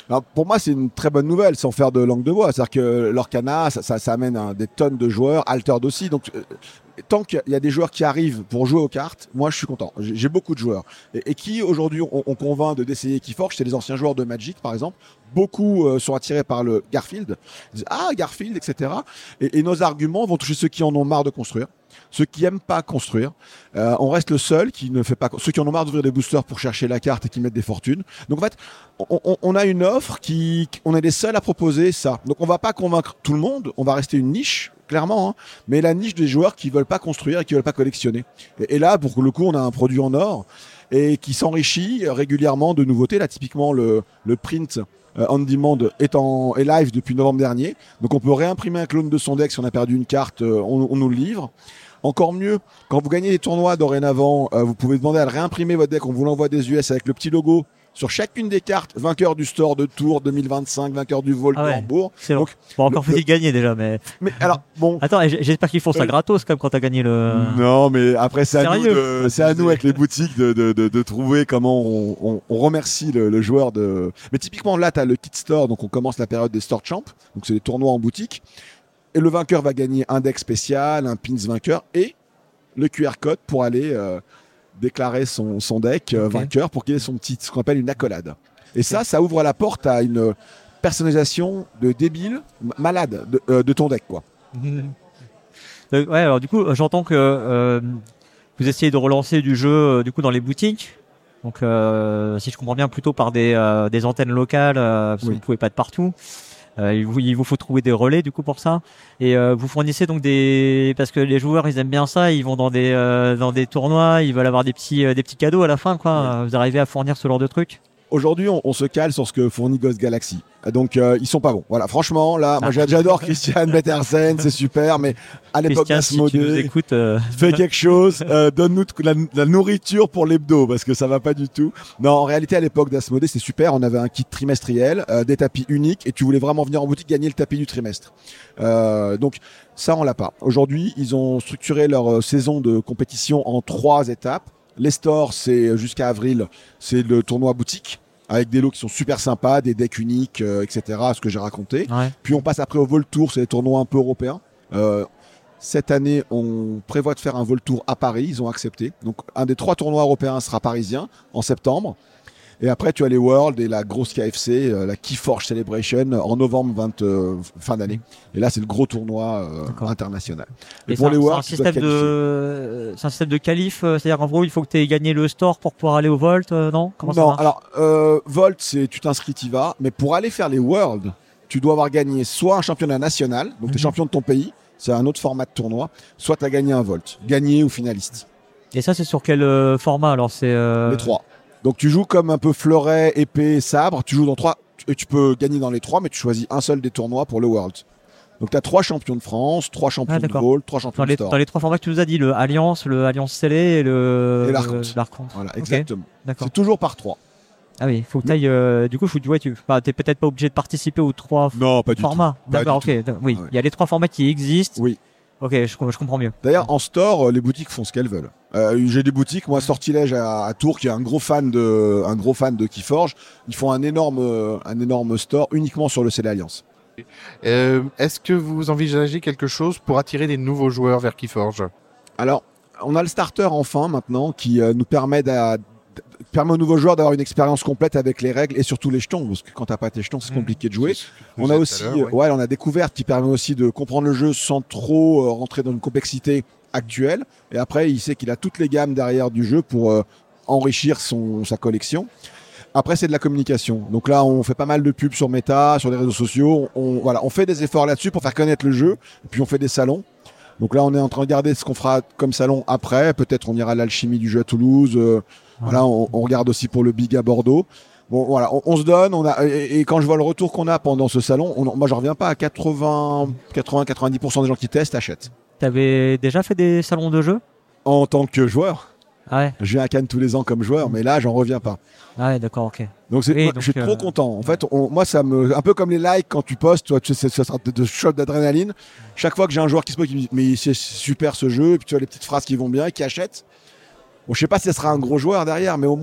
Alors, pour moi, c'est une très bonne nouvelle, sans faire de langue de bois. C'est-à-dire que l'Orcana, ça, ça, ça amène hein, des tonnes de joueurs, Altered aussi. Donc, euh, tant qu'il y a des joueurs qui arrivent pour jouer aux cartes, moi, je suis content. J'ai, j'ai beaucoup de joueurs. Et, et qui, aujourd'hui, on, on convainc de d'essayer Keyforge, c'est les anciens joueurs de Magic, par exemple. Beaucoup euh, sont attirés par le Garfield. Ils disent, ah, Garfield, et cetera. Et, et nos arguments vont toucher ceux qui en ont marre de construire. Ceux qui aiment pas construire, euh, on reste le seul qui ne fait pas. Ceux qui en ont marre d'ouvrir des boosters pour chercher la carte et qui mettent des fortunes. Donc en fait, on, on, on a une offre qui, on est les seuls à proposer ça. Donc on va pas convaincre tout le monde, on va rester une niche, clairement, hein, mais la niche des joueurs qui veulent pas construire et qui veulent pas collectionner. Et, et là, pour le coup, on a un produit en or et qui s'enrichit régulièrement de nouveautés. Là, typiquement le, le print. Euh, on demand est, en, est live depuis novembre dernier, donc on peut réimprimer un clone de son deck si on a perdu une carte, euh, on, on nous le livre. Encore mieux, quand vous gagnez des tournois dorénavant, euh, vous pouvez demander à le réimprimer votre deck, on vous l'envoie des U S avec le petit logo sur chacune des cartes, vainqueur du store de Tours deux mille vingt-cinq, vainqueur du Vol Ah ouais, de Hambourg. c'est bon. Donc, Bon, encore le- faut-il gagner déjà, mais. mais alors, bon. Attends, et j- j'espère qu'ils font ça Euh, gratos comme quand t'as gagné le. Non, mais après, c'est à, nous Sérieux de, c'est à nous avec les boutiques de, de, de, de trouver comment on, on, on remercie le, le joueur de. Mais typiquement, là, tu as le kit store, donc on commence la période des store champs, donc c'est des tournois en boutique. Et le vainqueur va gagner un deck spécial, un pins vainqueur et le Q R code pour aller euh, déclarer son, son deck euh, Ok. vainqueur pour qu'il ait son petit, ce qu'on appelle une accolade. Et ça, ça ouvre la porte à une personnalisation de débile, m- malade de, euh, de ton deck, quoi. Euh, ouais, alors du coup, euh, j'entends que euh, vous essayez de relancer du jeu euh, du coup dans les boutiques. Donc, euh, si je comprends bien, plutôt par des, euh, des antennes locales, euh, parce que Oui. vous pouvez pas être partout. Euh, il, vous, il vous faut trouver des relais du coup pour ça. Et euh, vous fournissez donc des, parce que les joueurs ils aiment bien ça, ils vont dans des euh, dans des tournois, ils veulent avoir des petits euh, des petits cadeaux à la fin quoi. Euh, Vous arrivez à fournir ce genre de trucs? Aujourd'hui, on, on se cale sur ce que fournit Ghost Galaxy. Donc, euh, ils sont pas bons. Voilà, franchement, là, moi Ah. j'a- j'adore Christian Petersen, c'est super, mais à l'époque Christian, si tu nous d'Asmodée, écoutes, euh, fais quelque chose, euh, donne-nous de la, de la nourriture pour l'hebdo, parce que ça va pas du tout. Non, en réalité, à l'époque d'Asmodée, c'est super. On avait un kit trimestriel, euh, des tapis uniques, et tu voulais vraiment venir en boutique gagner le tapis du trimestre. Euh, donc, ça, on l'a pas. Aujourd'hui, ils ont structuré leur euh, saison de compétition en trois étapes. Les stores, c'est jusqu'à avril, c'est le tournoi boutique, avec des lots qui sont super sympas, des decks uniques, euh, et cetera, ce que j'ai raconté. ouais. Puis on passe après au Vol Tour, c'est des tournois un peu européens. Euh, cette année, on prévoit de faire un Vol Tour à Paris, ils ont accepté. Donc un des trois tournois européens sera parisien en septembre. Et après, tu as les Worlds et la grosse K F C, euh, la Keyforge Celebration en novembre vingt, euh, fin d'année. Et là, c'est le gros tournoi euh, D'accord. international. Et Et pour c'est les un- Worlds, c'est tu un dois système te qualifier. de, c'est un système de qualif, euh, c'est-à-dire en gros il faut que tu aies gagné le store pour pouvoir aller au Volt, euh, non? Comment ça Non, marche? alors euh, Volt, c'est tu t'inscris, tu vas, mais pour aller faire les Worlds, tu dois avoir gagné soit un championnat national, donc tu es Mhm. champion de ton pays, c'est un autre format de tournoi, soit tu as gagné un Volt, gagné ou finaliste. Et ça c'est sur quel euh, format alors? C'est euh, Les trois. Donc tu joues comme un peu fleuret, épée, sabre, tu joues dans trois, et tu peux gagner dans les trois, mais tu choisis un seul des tournois pour le World. Donc tu as trois champions de France, trois champions Ah, de d'accord. Vault, trois champions dans de les, Store. dans les trois formats que tu nous as dit, le Alliance, le Alliance Scellé et le Et l'Archonte. le- l'Archonte. Voilà, Ok, exactement. d'accord. C'est toujours par trois. Ah oui, faut que tu ailles. Du coup, faut, ouais, tu bah, t'es peut-être pas obligé de participer aux trois Non, pas du formats. tout. Pas D'accord, du ok. Oui, Ah ouais. il y a les trois formats qui existent. Oui. Ok, je, je comprends mieux. D'ailleurs, en store, euh, les boutiques font ce qu'elles veulent. Euh, j'ai des boutiques, moi, Sortilège à, à Tours, qui est un gros fan de, un gros fan de Keyforge. Ils font un énorme, euh, un énorme store uniquement sur le C L Alliance. Euh, Est-ce que vous envisagez quelque chose pour attirer des nouveaux joueurs vers Keyforge? Alors, on a le starter enfin maintenant qui euh, nous permet d'a- d- permet aux nouveaux joueurs d'avoir une expérience complète avec les règles et surtout les jetons, parce que quand t'as pas tes jetons, c'est Mmh. compliqué de jouer. C'est ce que tu On disais a tout à aussi, l'heure, euh, ouais. ouais, on a découverte qui permet aussi de comprendre le jeu sans trop euh, rentrer dans une complexité actuelle. Et après, il sait qu'il a toutes les gammes derrière du jeu pour euh, enrichir son, sa collection. Après, c'est de la communication. Donc là, on fait pas mal de pubs sur Meta, sur les réseaux sociaux. On, voilà, on fait des efforts là-dessus pour faire connaître le jeu. Et puis, on fait des salons. Donc là, on est en train de regarder ce qu'on fera comme salon après. Peut-être on ira à l'Alchimie du jeu à Toulouse. Euh, Voilà, on, on regarde aussi pour le Big à Bordeaux. Bon, voilà, on, on se donne. On a, et, et quand je vois le retour qu'on a pendant ce salon, on, moi, je reviens pas à quatre-vingts, quatre-vingts, quatre-vingt-dix pour cent des gens qui testent achètent. T'avais déjà fait des salons de jeu? En tant que joueur, Ah ouais, je viens à Cannes tous les ans comme joueur, mais là, j'en reviens pas. ah ouais, d'accord, ok. Donc, c'est, Oui, moi, donc, je suis euh, trop content. En fait, on- moi, ça me, un peu comme les likes quand tu postes, toi, tu sais, c'est ça de, de shot d'adrénaline. Chaque fois que j'ai un joueur qui se pose, qui me dit, mais c'est super ce jeu, et puis tu as les petites phrases qui vont bien, et qui achètent. Bon, je sais pas si ce sera un gros joueur derrière, mais au moins,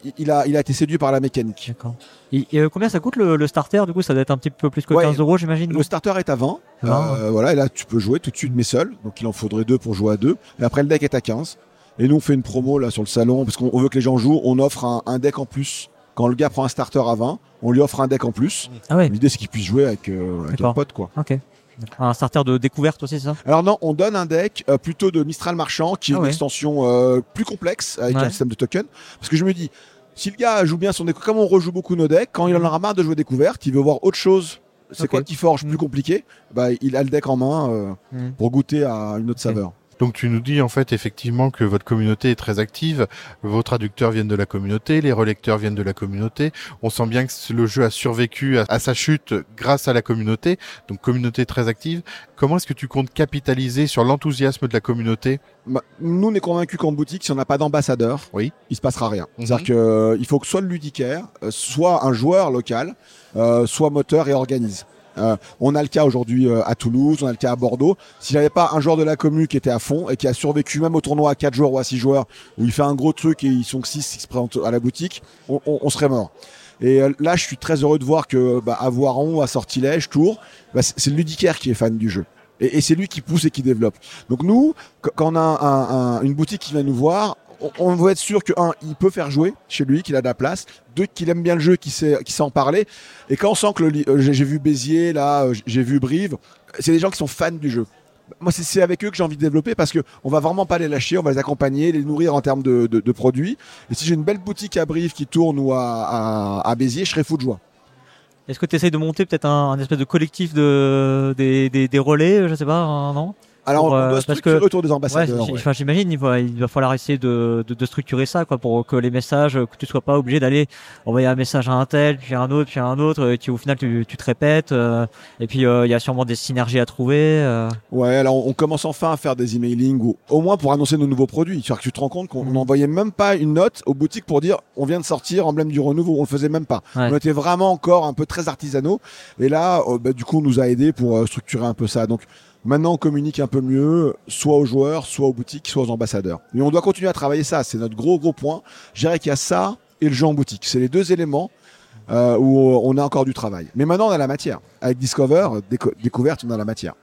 il a, il a été séduit par la mécanique. D'accord. Et, et euh, combien ça coûte le, le starter? Du coup, ça doit être un petit peu plus que Ouais, quinze euros, j'imagine. Le starter est à vingt. vingt. Euh, voilà, et là, tu peux jouer tout de suite, mais seul. Donc, il en faudrait deux pour jouer à deux. Et après, le deck est à quinze. Et nous, on fait une promo là sur le salon parce qu'on on veut que les gens jouent. On offre un, un deck en plus. Quand le gars prend un starter à vingt, on lui offre un deck en plus. Ah ouais. L'idée, c'est qu'il puisse jouer avec, euh, avec un pote, quoi. Ok. Un starter de découverte aussi, c'est ça? Alors non, on donne un deck euh, plutôt de Mistral Marchand, qui est Ah une ouais. extension euh, plus complexe avec Ouais. un système de token. Parce que je me dis, si le gars joue bien son deck, comme on rejoue beaucoup nos decks, quand il en aura marre de jouer découverte, il veut voir autre chose. C'est Ok. quoi qui forge Mm. plus compliqué, bah, il a le deck en main euh, Mm. pour goûter à une autre Ok. saveur. Donc tu nous dis en fait effectivement que votre communauté est très active, vos traducteurs viennent de la communauté, les relecteurs viennent de la communauté. On sent bien que le jeu a survécu à, à sa chute grâce à la communauté, donc communauté très active. Comment est-ce que tu comptes capitaliser sur l'enthousiasme de la communauté? Bah, nous, on est convaincus qu'en boutique, si on n'a pas d'ambassadeur, Oui. il se passera rien. Mhm. C'est-à-dire qu'il faut que soit le ludicaire, euh, soit un joueur local, euh, soit moteur et organise. Euh, on a le cas aujourd'hui euh, à Toulouse, on a le cas à Bordeaux. S'il n'y avait pas un joueur de la commu qui était à fond et qui a survécu même au tournoi à quatre joueurs ou à six joueurs, où il fait un gros truc et ils sont que six qui se présentent à la boutique, on, on, on serait mort. Et euh, là, je suis très heureux de voir que bah, à Voiron, à Sortilège, Tours, bah, c'est, c'est le ludicaire qui est fan du jeu. Et, et c'est lui qui pousse et qui développe. Donc nous, qu- quand on a un, un, une boutique qui vient nous voir, on, on veut être sûr que un, il peut faire jouer chez lui, qu'il a de la place, deux, qu'il aime bien le jeu, qu'il sait, qu'il sait en parler. Et quand on sent que le, li- euh, j'ai, j'ai vu Béziers, là, euh, j'ai vu Brive, c'est des gens qui sont fans du jeu. Moi, c'est, c'est avec eux que j'ai envie de développer parce que on va vraiment pas les lâcher, on va les accompagner, les nourrir en termes de, de, de produits. Et si j'ai une belle boutique à Brive qui tourne ou à, à, à Béziers, je serais fou de joie. Est-ce que tu essayes de monter peut-être un, un espèce de collectif de, des, des, des relais, je sais pas, un- non? Alors, Pour, on euh, doit parce structurer que- autour des Ouais, ambassadeurs. j- ouais. enfin, j'imagine il va, il va falloir essayer de, de, de structurer ça, quoi, pour que les messages, que tu sois pas obligé d'aller envoyer un message à un tel, puis à un autre, puis à un autre, et tu, au final tu, tu te répètes, euh, et puis euh, il y a sûrement des synergies à trouver. euh. Ouais, alors on commence enfin à faire des emailing ou au moins pour annoncer nos nouveaux produits. C'est-à-dire que tu te rends compte qu'on Mhm. n'envoyait même pas une note aux boutiques pour dire on vient de sortir Emblème du Renouveau. On le faisait même pas. Ouais. On était vraiment encore un peu très artisanaux. Et là, euh, bah, du coup, on nous a aidés pour euh, structurer un peu ça. Donc maintenant, on communique un peu mieux, soit aux joueurs, soit aux boutiques, soit aux ambassadeurs. Et on doit continuer à travailler ça. C'est notre gros gros point. Je dirais qu'il y a ça et le jeu en boutique. C'est les deux éléments. Euh, où on a encore du travail. Mais maintenant, on a la matière. Avec Discover, déco- découverte, on a la matière.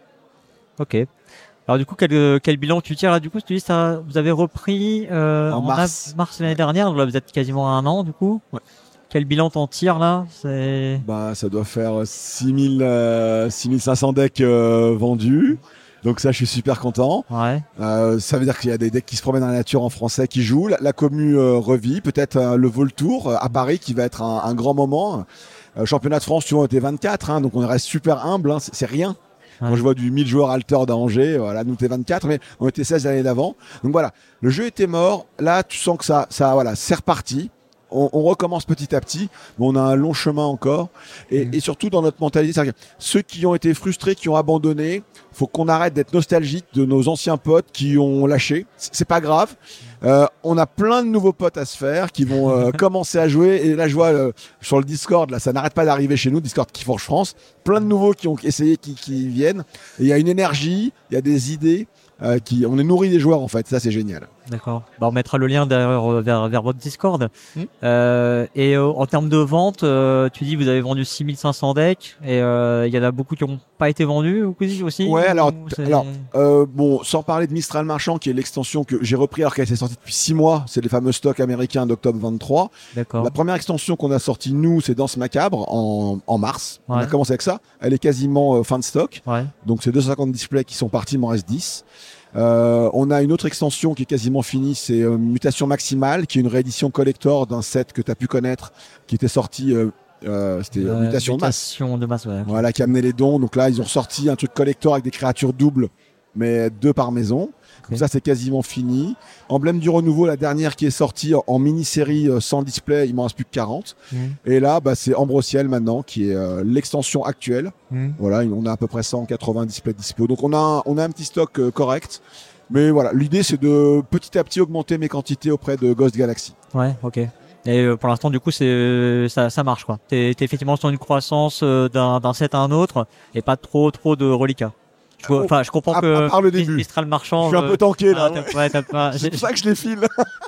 Ok. Alors du coup, quel, quel bilan tu tires là? Du coup, tu dis ça, vous avez repris euh, En en mars. av- mars l'année dernière, donc là vous êtes quasiment à un an du coup. Ouais. Quel bilan t'en tires là? C'est Bah, ça doit faire six mille, euh, six mille cinq cents decks euh, vendus. Donc ça, je suis super content. ouais. Euh, ça veut dire qu'il y a des decks qui se promènent dans la nature en français, qui jouent. La, la commu euh, revit. Peut-être euh, le Voltour euh, à Paris qui va être un, un grand moment. Euh, championnat de France, tu vois, on était vingt-quatre. Hein, donc on reste super humble. Hein, c'est, c'est rien. Ouais. Quand je vois du mille joueurs Alter d'Angers, voilà, nous t'es vingt-quatre, mais on était seize l'année d'avant. Donc voilà, le jeu était mort. Là, tu sens que ça, ça, voilà, c'est reparti. On, on recommence petit à petit, mais on a un long chemin encore. Et, Mhm. et surtout dans notre mentalité, c'est-à-dire que ceux qui ont été frustrés, qui ont abandonné, faut qu'on arrête d'être nostalgique de nos anciens potes qui ont lâché. C'est c'est pas grave. Euh, on a plein de nouveaux potes à se faire qui vont euh, commencer à jouer. Et là, je vois euh, sur le Discord, là, ça n'arrête pas d'arriver chez nous, Discord Keyforge France. Plein de nouveaux qui ont essayé, qui, qui viennent. Et il y a une énergie, il y a des idées. Euh, qui, on est nourri des joueurs en fait, ça c'est génial. D'accord. Bah, on mettra le lien derrière, euh, vers, vers votre Discord. Mm. Euh, et euh, en termes de vente, euh, tu dis que vous avez vendu six mille cinq cents decks et euh, il y en a beaucoup qui n'ont pas été vendus aussi. Ouais, alors, ou c'est- alors euh, bon, sans parler de Mistral Marchand qui est l'extension que j'ai repris alors qu'elle était sortie depuis six mois, c'est les fameux stocks américains d'octobre vingt-trois. D'accord. La première extension qu'on a sortie nous, c'est Danse Macabre en, en mars. On a Ouais. commencé avec ça. Elle est quasiment euh, fin de stock. Ouais. Donc c'est deux cent cinquante displays qui sont partis, il m'en reste dix. Euh, on a une autre extension qui est quasiment finie, c'est euh, Mutation Maximale, qui est une réédition collector d'un set que tu as pu connaître, qui était sorti, euh, euh, c'était Euh, Mutation de masse. Mutation de masse, ouais. Voilà, qui a amené les dons. Donc là, ils ont sorti un truc collector avec des créatures doubles, mais deux par maison. Donc ça, c'est quasiment fini. Emblème du Renouveau, la dernière qui est sortie en, en mini-série euh, sans display, il m'en reste plus que quarante. Mm. Et là, bah, c'est Ambrosiel maintenant, qui est euh, l'extension actuelle. Mm. Voilà, on a à peu près cent quatre-vingts displays dispo. Donc on a un, on a un petit stock euh, correct. Mais voilà, l'idée c'est de petit à petit augmenter mes quantités auprès de Ghost Galaxy. Ouais, ok. Et euh, pour l'instant, du coup, c'est ça, ça marche quoi. T'es, t'es effectivement sur une croissance euh, d'un, d'un set à un autre et pas trop, trop de reliquats. Je vois- Enfin, je comprends À- que à part le début. Mistral Marchand. Je suis un euh, peu tanké là. ah, t'as- ouais, t'as pas- C'est j'ai- pour ça que je les file.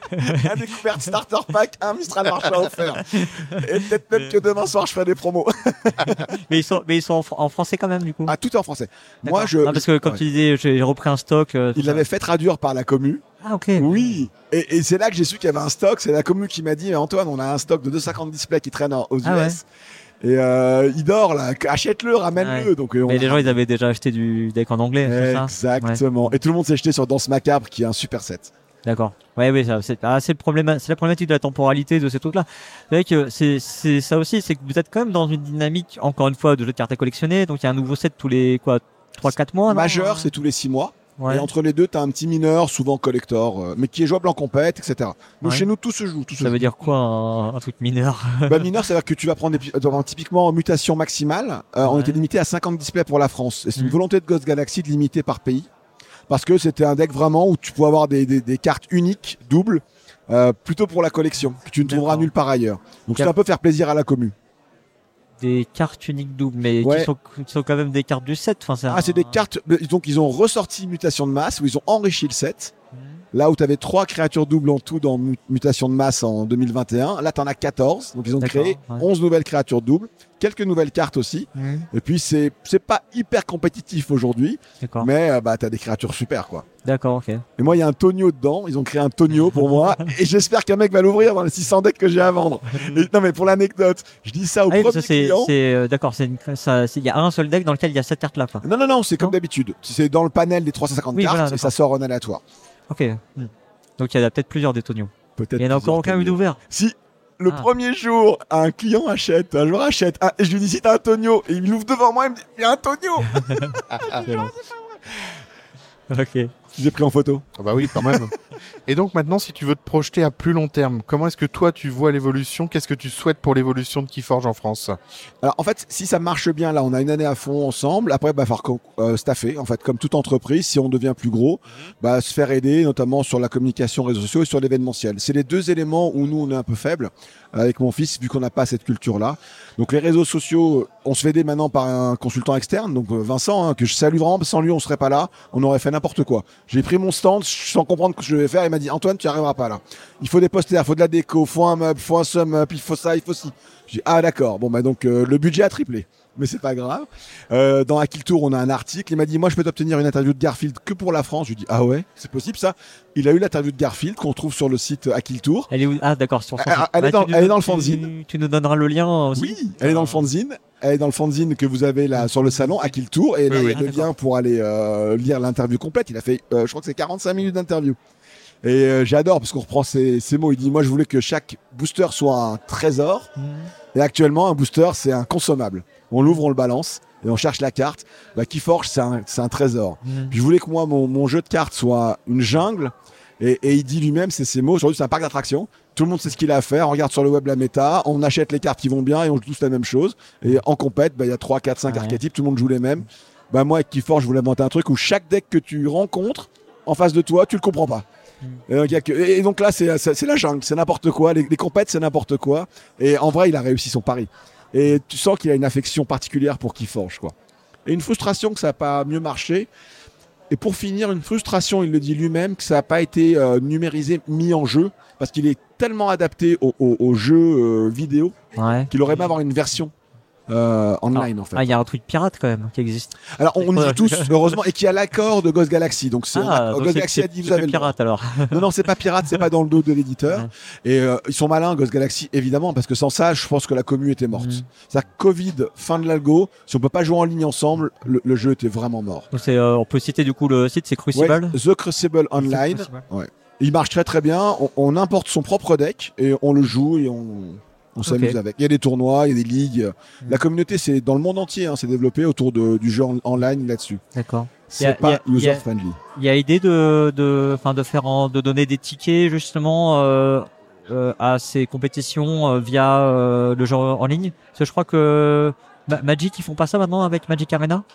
un découverte starter pack, un Mistral Marshall offert. Et peut-être même que demain soir, je ferai des promos. mais ils sont, mais ils sont en, fr- en français quand même, du coup. Ah, tout est en français. D'accord. Moi, je. Non, parce que comme ouais. tu disais, j'ai j'ai repris un stock. euh, tout Il ça. l'avait fait traduire par la commu. Ah, ok. Oui. Et, et c'est là que j'ai su qu'il y avait un stock. C'est la commu qui m'a dit, Antoine, on a un stock de deux cent cinquante displays qui traînent aux Ah U S. ouais. Et euh, il dort là, achète-le, ramène-le. Ouais. Donc, euh, Mais on les a- gens, ils avaient déjà acheté du deck en anglais, c'est ça? Exactement. Et tout le monde s'est jeté sur Danse Macabre, qui est un super set. D'accord. Ouais, oui, ça, c'est, ah, c'est le problème, c'est la problématique de la temporalité de ces trucs-là. C'est vrai que c'est, c'est ça aussi, c'est que vous êtes quand même dans une dynamique, encore une fois, de jeux de cartes à collectionner. Donc il y a un nouveau set tous les quoi, trois quatre mois. non Majeur, c'est tous les six mois. Ouais. Et entre les deux, tu as un petit mineur, souvent collector, euh, mais qui est jouable en compète, et cetera. Donc Ouais. chez nous, tout se joue. Tout se Ça joue. veut dire quoi un, un truc mineur? Bah, mineur, c'est-à-dire que tu vas prendre des, dans- typiquement en mutation maximale. Euh, On Ouais. était limité à cinquante displays pour la France. Et c'est une Mm. volonté de Ghost Galaxy de limiter par pays. Parce que c'était un deck vraiment où tu pouvais avoir des, des, des cartes uniques, doubles, euh, plutôt pour la collection, que tu ne trouveras D'accord. nulle part ailleurs. Donc Yep. c'est un peu faire plaisir à la commu. Des cartes uniques doubles, mais Ouais. qui, sont, qui sont quand même des cartes du set. Enfin, c'est Ah, un- c'est des cartes. Donc ils ont ressorti Mutation de masse, où ils ont enrichi le set. Mm. Là où tu avais trois créatures doubles en tout dans Mu- Mutation de masse en deux mille vingt et un, là tu en as quatorze. Donc ils ont D'accord, créé ouais. onze nouvelles créatures doubles, quelques nouvelles cartes aussi. Mm. Et puis c'est c'est pas hyper compétitif aujourd'hui, D'accord. mais euh, bah tu as des créatures super quoi. D'accord, ok. Et moi il y a un Tonio dedans, ils ont créé un Tonio pour moi et j'espère qu'un mec va l'ouvrir dans les six cents decks que j'ai à vendre. Et, non mais pour l'anecdote, je dis ça au Ah oui, parce premier que c'est, client. c'est, euh, d'accord, c'est une, ça, c'est- il y a un seul deck dans lequel il y a cette carte-là, quoi. Non non non, c'est comme Non d'habitude. C'est dans le panel des trois cent cinquante Oui, cartes voilà, et ça d'accord. sort en aléatoire. Ok. Mm. Donc il y en a peut-être plusieurs des Tonio. Peut-être. Il y en a encore plusieurs aucun eu Tonio. d'ouvert. Si le Ah. premier jour, un client achète, un joueur achète, un- et je lui dis si t'as un Tonio, et il l'ouvre devant moi, il me dit il y a un Tonio. Ok. J'ai pris en photo. Ah bah oui, quand même. Et donc maintenant, si tu veux te projeter à plus long terme, comment est-ce que toi tu vois l'évolution? Qu'est-ce que tu souhaites pour l'évolution de Keyforge en France? Alors en fait, si ça marche bien, là, on a une année à fond ensemble. Après, bah, falloir co- euh, staffer. En fait, comme toute entreprise, si on devient plus gros, bah, se faire aider, notamment sur la communication réseaux sociaux et sur l'événementiel. C'est les deux éléments où nous on est un peu faible avec mon fils, vu qu'on n'a pas cette culture-là. Donc les réseaux sociaux, on se fait aider maintenant par un consultant externe, donc euh, Vincent, hein, que je salue vraiment. Sans lui, on serait pas là. On aurait fait n'importe quoi. J'ai pris mon stand sans comprendre ce que je devais faire. Il m'a dit Antoine, tu n'y arriveras pas là. Il faut des posters, il faut de la déco, il faut un meuble, il faut un sum-up, il faut ça, il faut ci. J'ai dit, ah d'accord, bon bah donc euh, le budget a triplé, mais c'est pas grave. Euh, dans Akill Tour, on a un article, il m'a dit moi je peux t'obtenir une interview de Garfield que pour la France. Je lui ai dit ah ouais, c'est possible ça. Il a eu l'interview de Garfield qu'on trouve sur le site Akill Tour. Elle est où? Ah, d'accord. Sur son Elle- site. elle est Bah, dans- tu nous- elle est dans le tu- fanzine. Tu nous donneras le lien aussi. Oui, elle est dans le fanzine. Elle est dans le fanzine que vous avez là sur le salon Akill Tour et là Oui, il y oui. a le Ah, d'accord. lien pour aller euh, lire l'interview complète. Il a fait, euh, je crois que c'est quarante-cinq minutes d'interview. Et euh, j'adore parce qu'on reprend ces, ces mots. Il dit moi je voulais que chaque booster soit un trésor. Mm. Et actuellement, un booster, c'est un consommable. On l'ouvre, on le balance, et on cherche la carte. Bah, Keyforge, c'est un, c'est un trésor. Mm. Puis je voulais que moi, mon, mon jeu de cartes soit une jungle. Et, et il dit lui-même, c'est ces mots. Aujourd'hui, c'est un parc d'attractions. Tout le monde sait ce qu'il a à faire. On regarde sur le web la méta. On achète les cartes qui vont bien et on joue tous la même chose. Et en compète, bah, il y a trois, quatre, cinq Ouais. archétypes. Tout le monde joue les mêmes. Bah, moi, avec Keyforge, je voulais inventer un truc où chaque deck que tu rencontres en face de toi, tu le comprends pas. Et donc, il y a que- et donc là, c'est c'est- c'est la jungle, c'est n'importe quoi. Les, les compètes, c'est n'importe quoi. Et en vrai, il a réussi son pari. Et tu sens qu'il a une affection particulière pour Keyforge, quoi. Et une frustration que ça n'a pas mieux marché. Et pour finir, une frustration, il le dit lui-même, que ça n'a pas été euh, numérisé, mis en jeu, parce qu'il est tellement adapté au, au- au jeu euh, vidéo Ouais. qu'il aurait aimé avoir une version euh, online, en fait. Ah, il y a un truc pirate quand même qui existe. Alors, on, on y Ouais. joue tous, heureusement, et qui a l'accord de Ghost Galaxy. Donc, c'est Ah, donc Ghost c'est- Galaxy a c'est dit, vous c'est avez le droit. pirate alors. Non, non, c'est pas pirate, c'est pas dans le dos de l'éditeur. Ouais. Et euh, ils sont malins, Ghost Galaxy, évidemment, parce que sans ça, je pense que la commu était morte. Mhm. C'est-à-dire que Covid, fin de l'algo, si on peut pas jouer en ligne ensemble, le, le jeu était vraiment mort. Donc c'est, euh, on peut citer du coup le site, c'est Crucible. Ouais, The Crucible Online, Crucible. il marche très très bien. On, on importe son propre deck et on le joue et on, on s'amuse Ok. avec. Il y a des tournois, il y a des ligues. Mhm. La communauté, c'est dans le monde entier, hein, c'est développé autour de- du jeu en, online là-dessus. D'accord. C'est Y a- pas y a- y a- user friendly. Il y a idée de, de, enfin, de faire, en- de donner des tickets justement euh, euh, à ces compétitions euh, via euh, le jeu en ligne. Parce que je crois que Ma- Magic, ils font pas ça maintenant avec Magic Arena.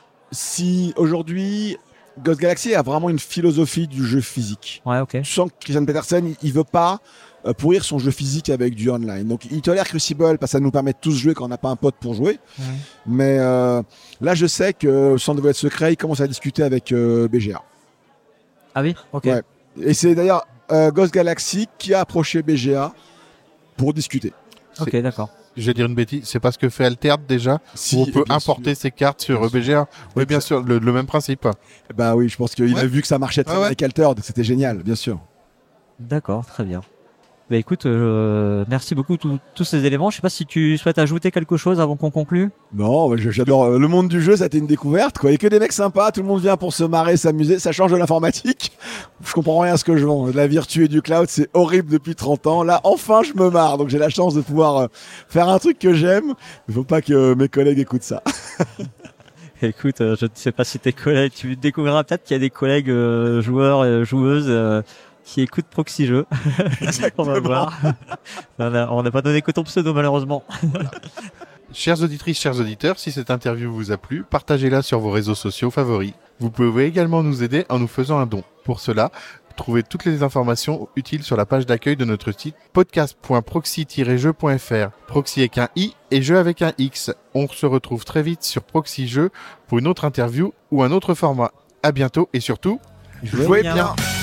Si aujourd'hui, Ghost Galaxy a vraiment une philosophie du jeu physique. Ouais, ok. Tu sens que Christian Petersen, il, il veut pas euh, pourrir son jeu physique avec du online. Donc il tolère Crucible parce que ça nous permet de tous jouer quand on n'a pas un pote pour jouer. Ouais. Mais euh, là, je sais que sans devoir être secret, il commence à discuter avec euh, B G A. Ah oui, ok. Ouais. Et c'est d'ailleurs euh, Ghost Galaxy qui a approché B G A pour discuter. Ok, C'est- d'accord. Je vais dire une bêtise, c'est pas ce que fait Altered déjà, Si, où on peut bien importer sûr. ses cartes sur Bien B G A. Oui, bien sûr, le, le même principe. Bah oui, je pense qu'il Ouais. a vu que ça marchait très Ouais, bien ouais. avec Altered, c'était génial, bien sûr. D'accord, très bien. Bah écoute, euh, merci beaucoup tous tous ces éléments. Je sais pas si tu souhaites ajouter quelque chose avant qu'on conclue. Non, je- j'adore euh, le monde du jeu, ça a été une découverte quoi. Il y a que des mecs sympas, tout le monde vient pour se marrer, s'amuser, ça change de l'informatique. Je comprends rien à ce que je vends. De la virtu et du cloud, c'est horrible depuis trente ans. Là, enfin, je me marre. Donc j'ai la chance de pouvoir euh, faire un truc que j'aime. Il faut pas que mes collègues écoutent ça. Écoute, euh, je ne sais pas si tes collègues, tu découvriras peut-être qu'il y a des collègues euh, joueurs et joueuses euh, qui écoutent Proxy Jeux. On va voir. On a- on n'a pas donné que ton pseudo malheureusement. Chères auditrices, chers auditeurs, si cette interview vous a plu, partagez-la sur vos réseaux sociaux favoris. Vous pouvez également nous aider en nous faisant un don. Pour cela, trouvez toutes les informations utiles sur la page d'accueil de notre site podcast point proxy tiret jeux point f r. Proxy avec un i et jeu avec un x. On se retrouve très vite sur Proxy Jeux pour une autre interview ou un autre format. À bientôt et surtout, jouez bien. bien.